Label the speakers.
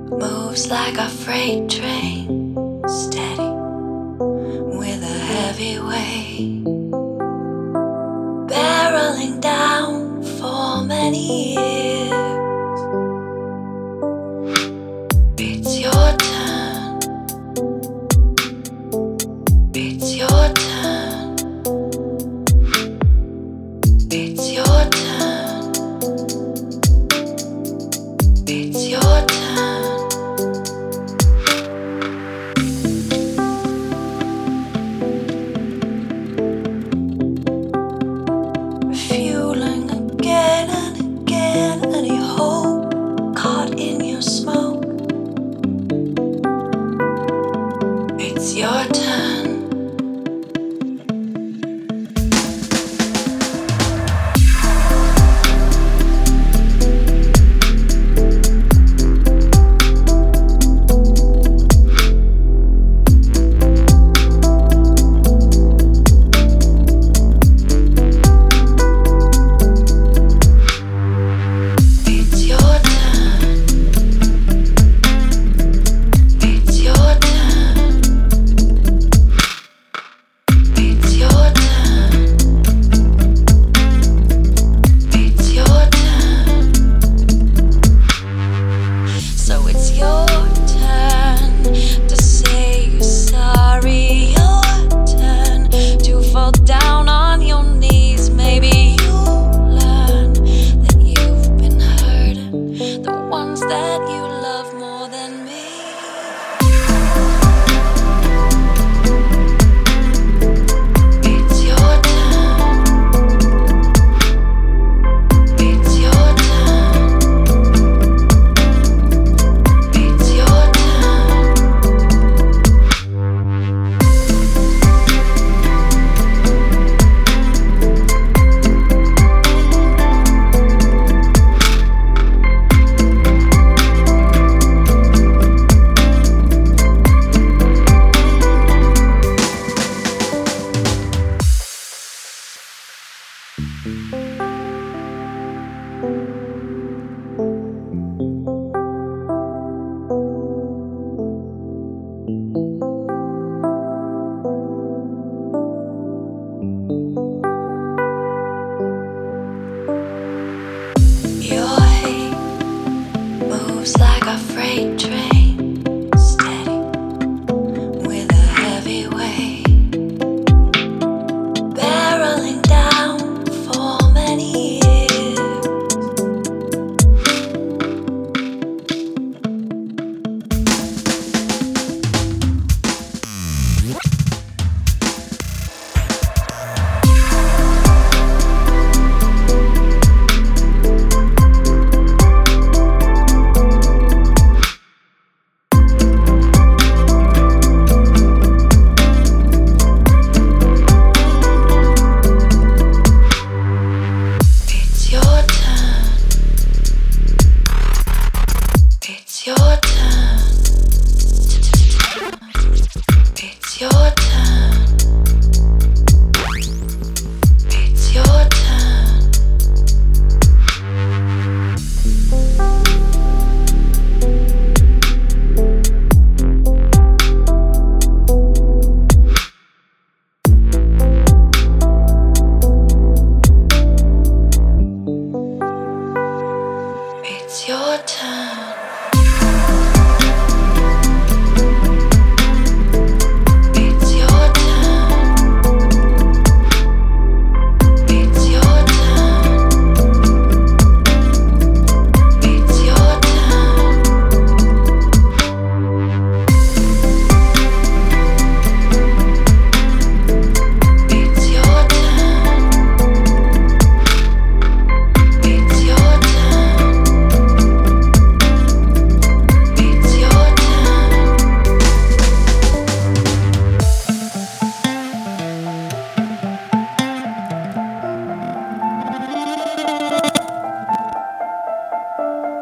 Speaker 1: Moves like a freight train, steady with a heavy weight, barreling down for many years. It's your turn, it's your turn, it's your turn, it's your turn. Fueling again and again, any hope caught in your smoke. It's your turn. Your hate moves like a freight train, steady with a heavy weight, barreling down for many years. It's your turn. It's your turn. It's your turn. It's your turn.